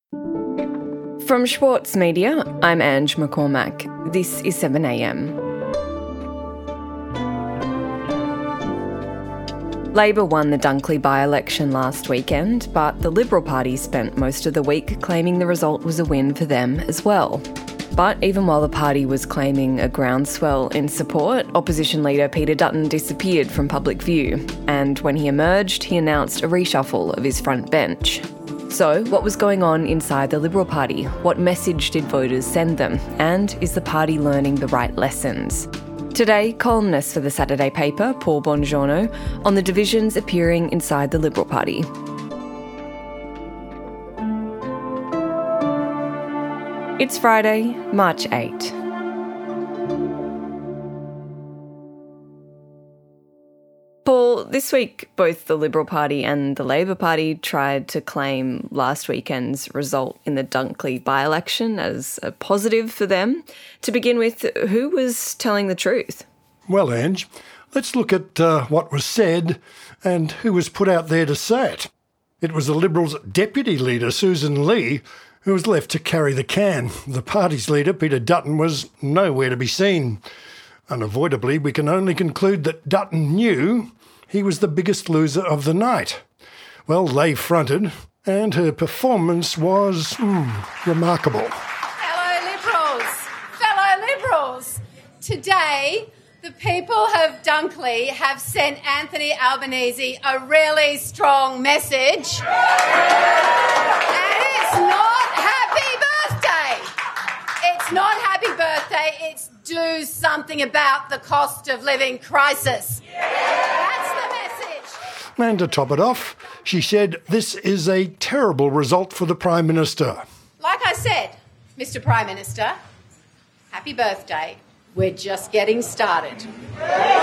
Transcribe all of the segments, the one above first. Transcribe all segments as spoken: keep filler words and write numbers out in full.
From Schwartz Media, I'm Ange McCormack. This is seven a m. Labor won the Dunkley by-election last weekend, but the Liberal Party spent most of the week claiming the result was a win for them as well. But even while the party was claiming a groundswell in support, opposition leader Peter Dutton disappeared from public view, and when he emerged, he announced a reshuffle of his front bench. So, what was going on inside the Liberal Party? What message did voters send them? And is the party learning the right lessons? Today, columnist for the Saturday paper, Paul Bongiorno, on the divisions appearing inside the Liberal Party. It's Friday, March eighth. Paul, this week both the Liberal Party and the Labor Party tried to claim last weekend's result in the Dunkley by-election as a positive for them. To begin with, who was telling the truth? Well, Ange, let's look at uh, what was said and who was put out there to say it. It was the Liberals' deputy leader, Susan Lee, who was left to carry the can. The party's leader, Peter Dutton, was nowhere to be seen. Unavoidably, we can only conclude that Dutton knew he was the biggest loser of the night. Well, Lay fronted, and her performance was mm, remarkable. Fellow Liberals, fellow Liberals, today the people of Dunkley have sent Anthony Albanese a really strong message. And it's not happy birthday. It's not happy birthday, it's do something about the cost of living crisis. That's the message. And to top it off, she said this is a terrible result for the Prime Minister. Like I said, Mister Prime Minister, happy birthday. We're just getting started. We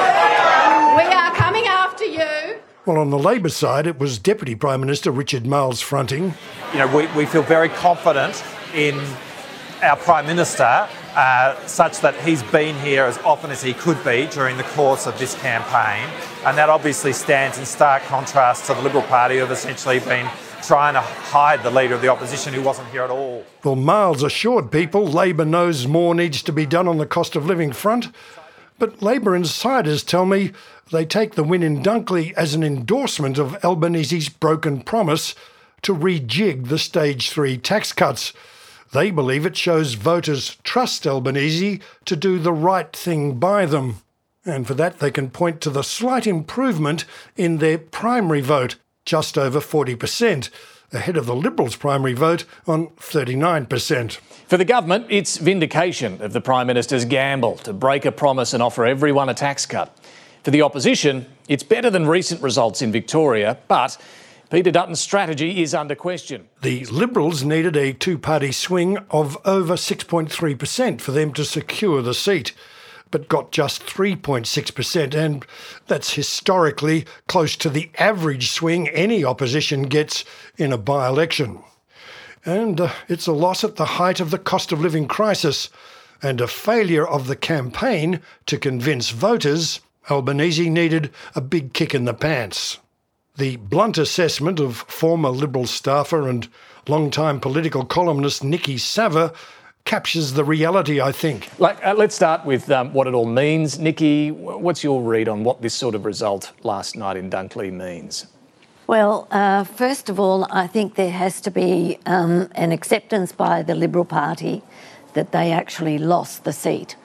are coming after you. Well, on the Labor side, it was Deputy Prime Minister Richard Marles fronting. You know, we, we feel very confident in our Prime Minister, uh, such that he's been here as often as he could be during the course of this campaign. And that obviously stands in stark contrast to the Liberal Party, who have essentially been trying to hide the leader of the opposition, who wasn't here at all. Well, Marles assured people Labor knows more needs to be done on the cost of living front. But Labor insiders tell me they take the win in Dunkley as an endorsement of Albanese's broken promise to rejig the stage three tax cuts. They believe it shows voters trust Albanese to do the right thing by them. And for that they can point to the slight improvement in their primary vote, just over forty percent, ahead of the Liberals' primary vote on thirty-nine percent. For the government, it's vindication of the Prime Minister's gamble to break a promise and offer everyone a tax cut. For the opposition, it's better than recent results in Victoria, but Peter Dutton's strategy is under question. The Liberals needed a two-party swing of over six point three percent for them to secure the seat, but got just three point six percent, and that's historically close to the average swing any opposition gets in a by-election. And uh, it's a loss at the height of the cost of living crisis and a failure of the campaign to convince voters Albanese needed a big kick in the pants. The blunt assessment of former Liberal staffer and long-time political columnist Nikki Savva captures the reality, I think. Like, uh, let's start with um, what it all means. Nikki, what's your read on what this sort of result last night in Dunkley means? Well, uh, first of all, I think there has to be um, an acceptance by the Liberal Party that they actually lost the seat.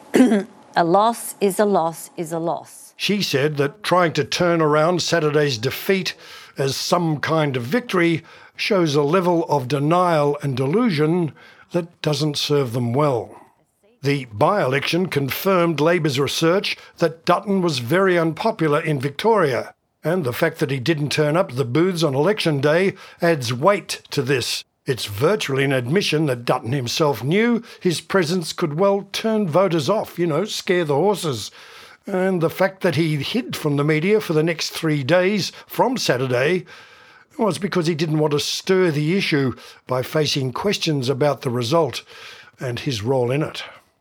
A loss is a loss is a loss. She said that trying to turn around Saturday's defeat as some kind of victory shows a level of denial and delusion that doesn't serve them well. The by-election confirmed Labor's research that Dutton was very unpopular in Victoria, and the fact that he didn't turn up at the booths on election day adds weight to this. It's virtually an admission that Dutton himself knew his presence could well turn voters off, you know, scare the horses. And the fact that he hid from the media for the next three days from Saturday was because he didn't want to stir the issue by facing questions about the result and his role in it.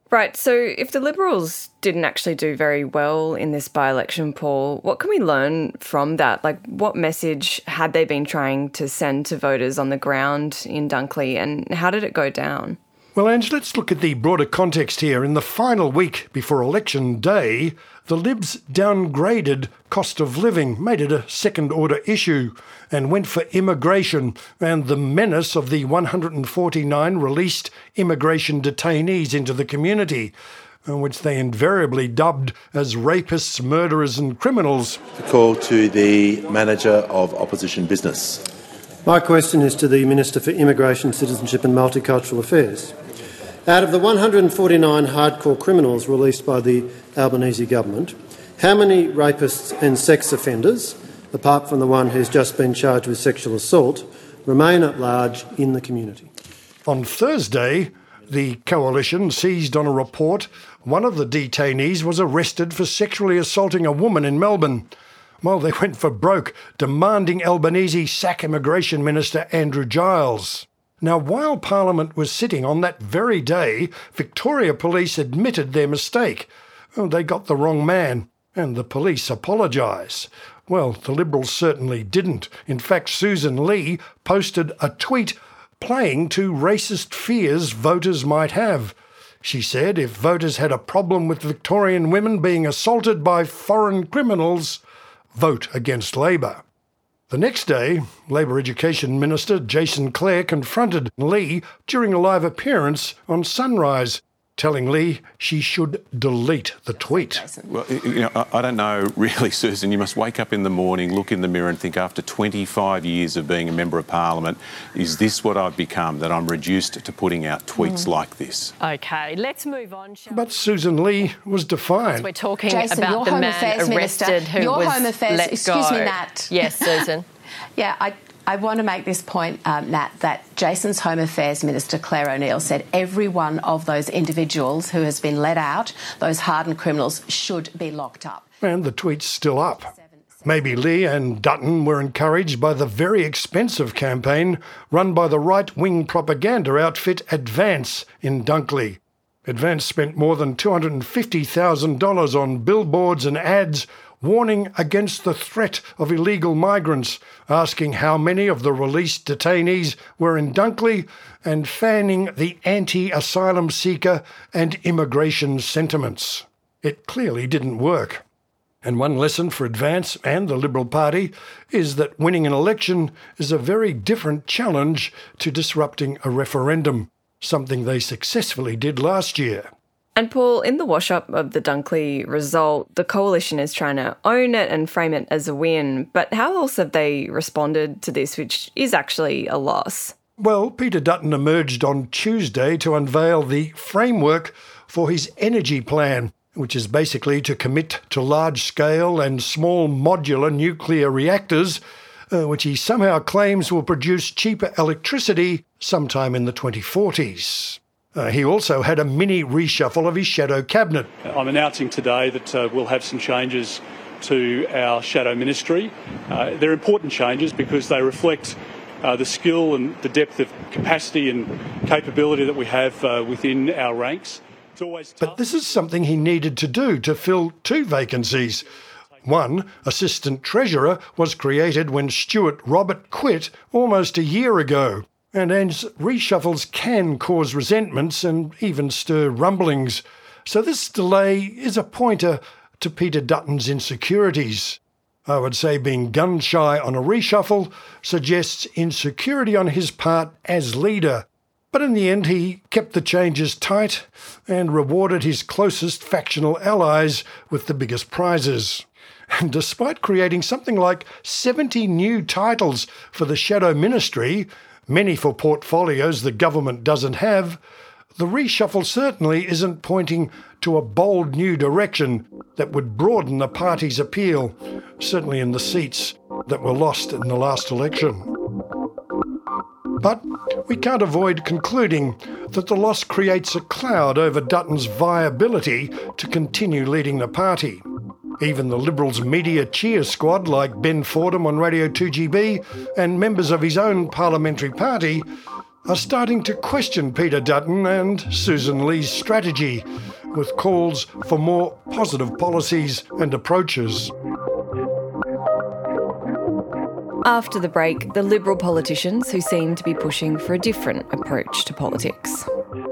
Right, so if the Liberals didn't actually do very well in this by-election, Paul, what can we learn from that? Like, what message had they been trying to send to voters on the ground in Dunkley, and how did it go down? Well, Ange, let's look at the broader context here. In the final week before election day, the Libs downgraded cost of living, made it a second-order issue, and went for immigration and the menace of the one hundred forty-nine released immigration detainees into the community, which they invariably dubbed as rapists, murderers and criminals. The call to the Manager of Opposition Business. My question is to the Minister for Immigration, Citizenship and Multicultural Affairs. Out of the one hundred forty-nine hardcore criminals released by the Albanese government, how many rapists and sex offenders, apart from the one who's just been charged with sexual assault, remain at large in the community? On Thursday, the coalition seized on a report one of the detainees was arrested for sexually assaulting a woman in Melbourne. Well, they went for broke, demanding Albanese sack Immigration Minister Andrew Giles. Now, while Parliament was sitting on that very day, Victoria Police admitted their mistake. Oh, they got the wrong man, and the police apologise. Well, the Liberals certainly didn't. In fact, Susan Lee posted a tweet playing to racist fears voters might have. She said if voters had a problem with Victorian women being assaulted by foreign criminals, vote against Labor. The next day, Labor Education Minister Jason Clare confronted Lee during a live appearance on Sunrise, telling Lee she should delete the tweet. Well, you know, I don't know really, Susan. You must wake up in the morning, look in the mirror and think, after twenty-five years of being a Member of Parliament, is this what I've become, that I'm reduced to putting out tweets mm. like this? OK, let's move on. But Susan Lee was defiant. We're talking Jason, about the Home man Affairs arrested Minister, who your was Home Affairs, let excuse go. me, Nat. Yes, Susan. yeah, I... I want to make this point, um, Nat, that Jason's Home Affairs Minister, Claire O'Neil, said every one of those individuals who has been let out, those hardened criminals, should be locked up. And the tweet's still up. Maybe Lee and Dutton were encouraged by the very expensive campaign run by the right-wing propaganda outfit Advance in Dunkley. Advance spent more than two hundred fifty thousand dollars on billboards and ads warning against the threat of illegal migrants, asking how many of the released detainees were in Dunkley, and fanning the anti-asylum seeker and immigration sentiments. It clearly didn't work. And one lesson for Advance and the Liberal Party is that winning an election is a very different challenge to disrupting a referendum, something they successfully did last year. And Paul, in the wash-up of the Dunkley result, the coalition is trying to own it and frame it as a win. But how else have they responded to this, which is actually a loss? Well, Peter Dutton emerged on Tuesday to unveil the framework for his energy plan, which is basically to commit to large-scale and small modular nuclear reactors, uh, which he somehow claims will produce cheaper electricity sometime in the twenty forties. Uh, he also had a mini reshuffle of his shadow cabinet. I'm announcing today that uh, we'll have some changes to our shadow ministry. Uh, they're important changes because they reflect uh, the skill and the depth of capacity and capability that we have uh, within our ranks. It's always tough. But this is something he needed to do to fill two vacancies. One, Assistant Treasurer, was created when Stuart Robert quit almost a year ago. And as reshuffles can cause resentments and even stir rumblings. So this delay is a pointer to Peter Dutton's insecurities. I would say being gun-shy on a reshuffle suggests insecurity on his part as leader. But in the end, he kept the changes tight and rewarded his closest factional allies with the biggest prizes. And despite creating something like seventy new titles for the shadow ministry, many for portfolios the government doesn't have, the reshuffle certainly isn't pointing to a bold new direction that would broaden the party's appeal, certainly in the seats that were lost in the last election. But we can't avoid concluding that the loss creates a cloud over Dutton's viability to continue leading the party. Even the Liberals' media cheer squad, like Ben Fordham on Radio two G B, and members of his own parliamentary party, are starting to question Peter Dutton and Susan Lee's strategy, with calls for more positive policies and approaches. After the break, the Liberal politicians who seem to be pushing for a different approach to politics.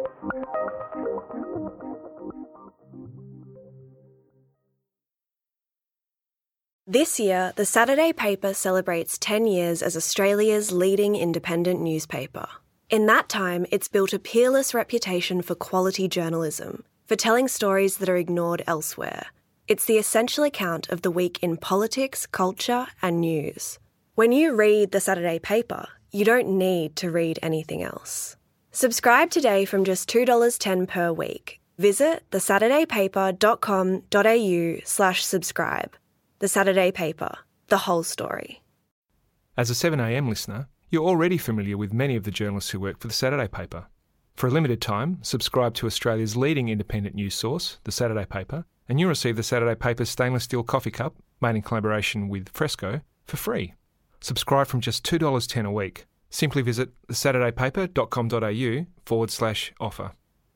This year, the Saturday paper celebrates ten years as Australia's leading independent newspaper. In that time, it's built a peerless reputation for quality journalism, for telling stories that are ignored elsewhere. It's the essential account of the week in politics, culture, and news. When you read the Saturday paper, you don't need to read anything else. Subscribe today from just two dollars ten per week. Visit the saturday paper dot com dot a u slash subscribe. The Saturday Paper, the whole story. As a seven a m listener, you're already familiar with many of the journalists who work for the Saturday Paper. For a limited time, subscribe to Australia's leading independent news source, the Saturday Paper, and you'll receive the Saturday Paper's stainless steel coffee cup, made in collaboration with Fresco, for free. Subscribe from just two dollars ten a week. Simply visit the saturday paper dot com dot a u forward slash offer.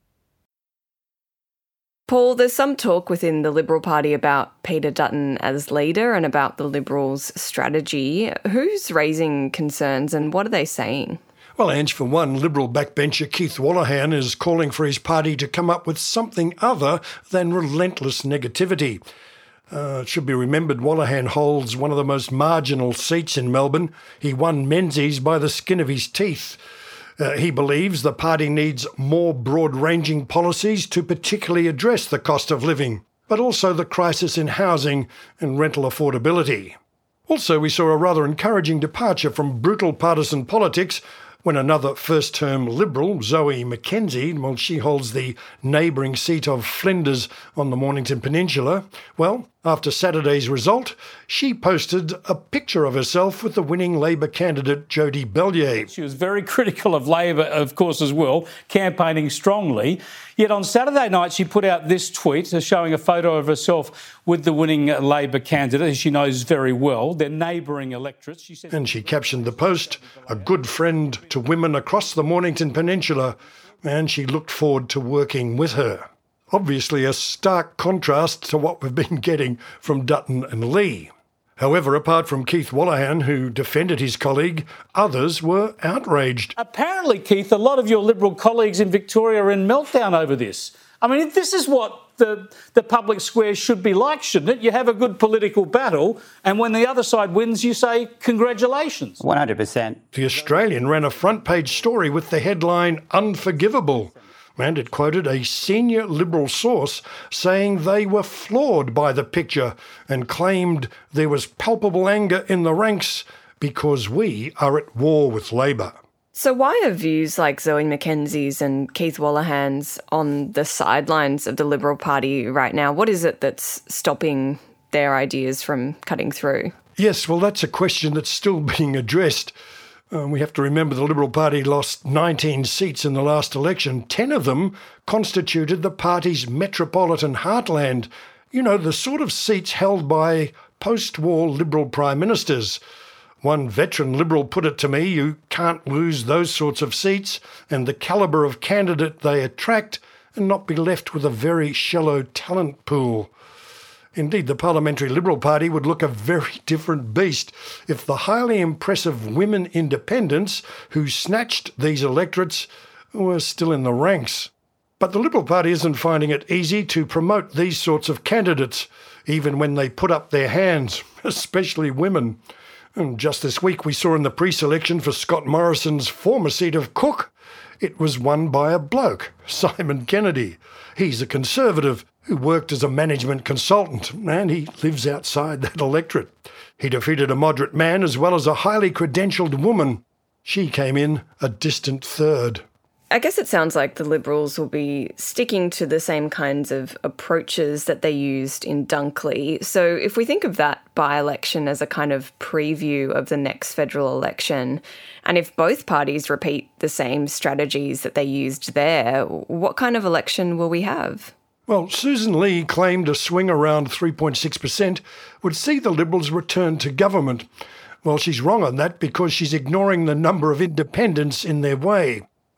Paul, there's some talk within the Liberal Party about Peter Dutton as leader and about the Liberals' strategy. Who's raising concerns and what are they saying? Well, Ange, for one, Liberal backbencher Keith Wolahan is calling for his party to come up with something other than relentless negativity. Uh, it should be remembered Wolahan holds one of the most marginal seats in Melbourne. He won Menzies by the skin of his teeth. Uh, he believes the party needs more broad-ranging policies to particularly address the cost of living, but also the crisis in housing and rental affordability. Also, we saw a rather encouraging departure from brutal partisan politics when another first-term Liberal, Zoe McKenzie, well, she holds the neighbouring seat of Flinders on the Mornington Peninsula. Well, after Saturday's result, she posted a picture of herself with the winning Labor candidate Jodie Bellier. She was very critical of Labor, of course, as well, campaigning strongly. Yet on Saturday night, she put out this tweet showing a photo of herself with the winning Labor candidate, who she knows very well, their neighbouring electorates. She says, and she captioned the post, "A good friend to women across the Mornington Peninsula," and she looked forward to working with her. Obviously a stark contrast to what we've been getting from Dutton and Lee. However, apart from Keith Wolahan, who defended his colleague, others were outraged. Apparently, Keith, a lot of your Liberal colleagues in Victoria are in meltdown over this. I mean, this is what the, the public square should be like, shouldn't it? You have a good political battle, and when the other side wins, you say, congratulations. one hundred percent. The Australian ran a front-page story with the headline, "Unforgivable," and it quoted a senior Liberal source saying they were floored by the picture and claimed there was palpable anger in the ranks because we are at war with Labor. So why are views like Zoe McKenzie's and Keith Wolahan's on the sidelines of the Liberal Party right now? What is it that's stopping their ideas from cutting through? Yes, well, that's a question that's still being addressed. Uh, we have to remember the Liberal Party lost nineteen seats in the last election. Ten of them constituted the party's metropolitan heartland. You know, the sort of seats held by post-war Liberal prime ministers. One veteran Liberal put it to me, you can't lose those sorts of seats and the calibre of candidate they attract and not be left with a very shallow talent pool. Indeed, the Parliamentary Liberal Party would look a very different beast if the highly impressive women independents who snatched these electorates were still in the ranks. But the Liberal Party isn't finding it easy to promote these sorts of candidates, even when they put up their hands, especially women. And just this week we saw in the pre-selection for Scott Morrison's former seat of Cook, it was won by a bloke, Simon Kennedy. He's a Conservative who worked as a management consultant, and he lives outside that electorate. He defeated a moderate man as well as a highly credentialed woman. She came in a distant third. I guess it sounds like the Liberals will be sticking to the same kinds of approaches that they used in Dunkley. So if we think of that by-election as a kind of preview of the next federal election, and if both parties repeat the same strategies that they used there, what kind of election will we have? Well, Susan Lee claimed a swing around three point six percent would see the Liberals return to government. Well, she's wrong on that because she's ignoring the number of independents in their way.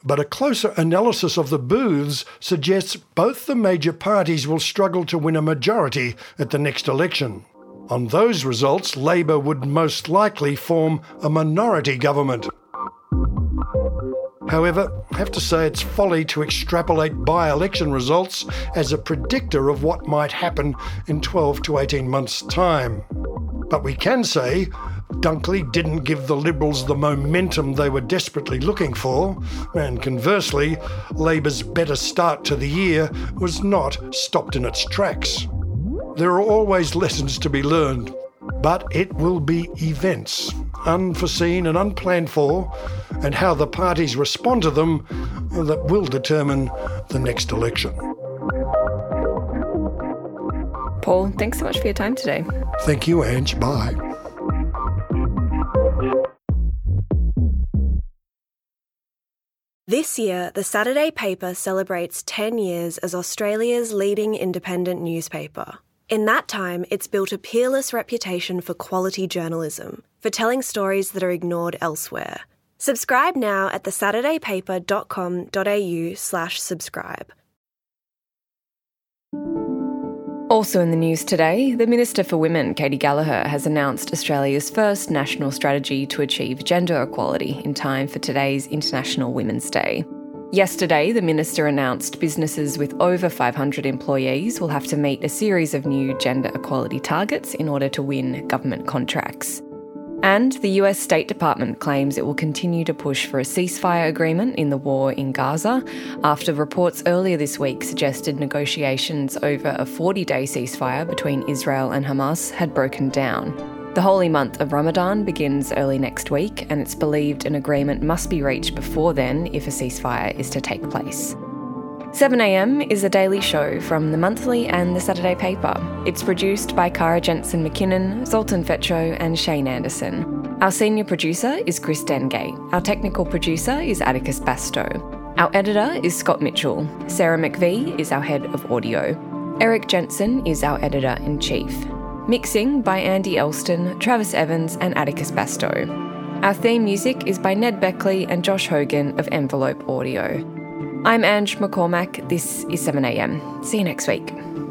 But a closer analysis of the booths suggests both the major parties will struggle to win a majority at the next election. On those results, Labor would most likely form a minority government. However, I have to say it's folly to extrapolate by-election results as a predictor of what might happen in twelve to eighteen months' time. But we can say Dunkley didn't give the Liberals the momentum they were desperately looking for, and conversely, Labor's better start to the year was not stopped in its tracks. There are always lessons to be learned, but it will be events, unforeseen and unplanned for, and how the parties respond to them, that will determine the next election. Paul, thanks so much for your time today. Thank you, Ange. Bye. This year, the Saturday Paper celebrates ten years as Australia's leading independent newspaper. In that time, it's built a peerless reputation for quality journalism, for telling stories that are ignored elsewhere. Subscribe now at the saturday paper dot com dot a u slash subscribe. Also in the news today, the Minister for Women, Katy Gallagher, has announced Australia's first national strategy to achieve gender equality in time for today's International Women's Day. Yesterday, the Minister announced businesses with over five hundred employees will have to meet a series of new gender equality targets in order to win government contracts. And the U S State Department claims it will continue to push for a ceasefire agreement in the war in Gaza after reports earlier this week suggested negotiations over a forty-day ceasefire between Israel and Hamas had broken down. The holy month of Ramadan begins early next week, and it's believed an agreement must be reached before then if a ceasefire is to take place. seven a m is a daily show from The Monthly and The Saturday Paper. It's produced by Cara Jensen McKinnon, Zoltan Fetcho and Shane Anderson. Our senior producer is Chris Dengate. Our technical producer is Atticus Bastow. Our editor is Scott Mitchell. Sarah McVie is our head of audio. Eric Jensen is our editor-in-chief. Mixing by Andy Elston, Travis Evans and Atticus Bastow. Our theme music is by Ned Beckley and Josh Hogan of Envelope Audio. I'm Ange McCormack. This is seven a m. See you next week.